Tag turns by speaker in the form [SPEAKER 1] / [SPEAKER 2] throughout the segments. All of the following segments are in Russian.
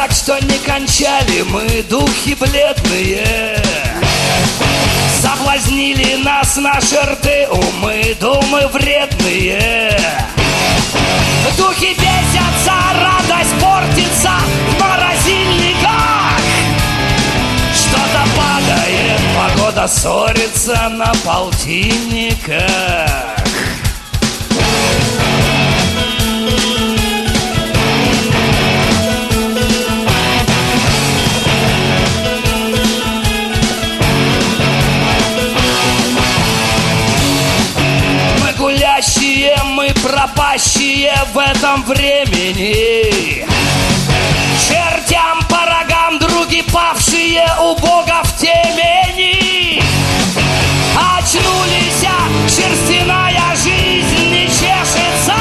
[SPEAKER 1] так, что не кончали мы, духи бледные. Соблазнили нас наши рты, умы, думы вредные. Духи бесятся, радость портится в морозильниках. Что-то падает, погода ссорится на полтинниках. Мы пропащие в этом времени. Чертям по рогам други павшие у Бога в темени. Очнулись, шерстяная жизнь не чешется.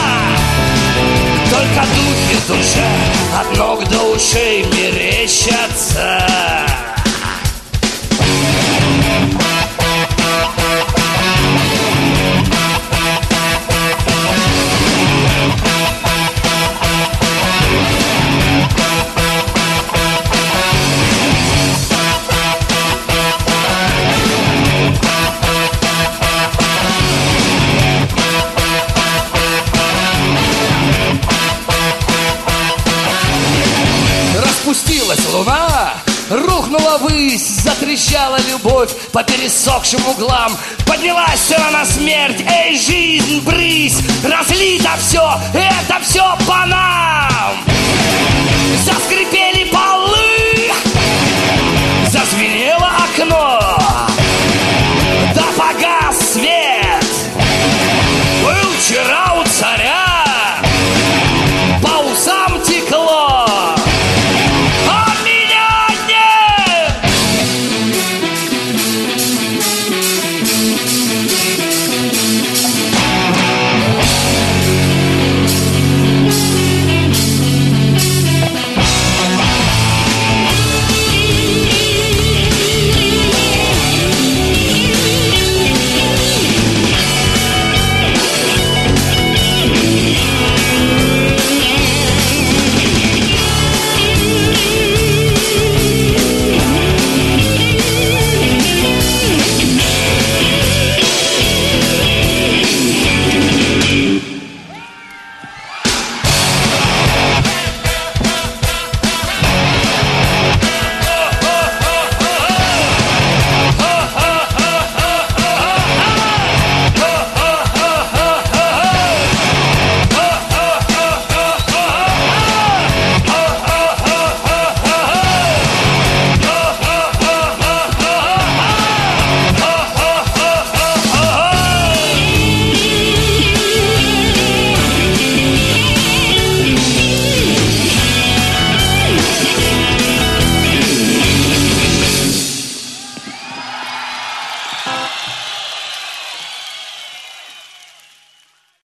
[SPEAKER 1] Только духи в душе от ног до ушей мерещатся. Распустилась луна, рухнула ввысь, затрещала любовь по пересохшим углам. Поднялась цена на смерть, эй, жизнь, брысь, разлито все, это все по нам.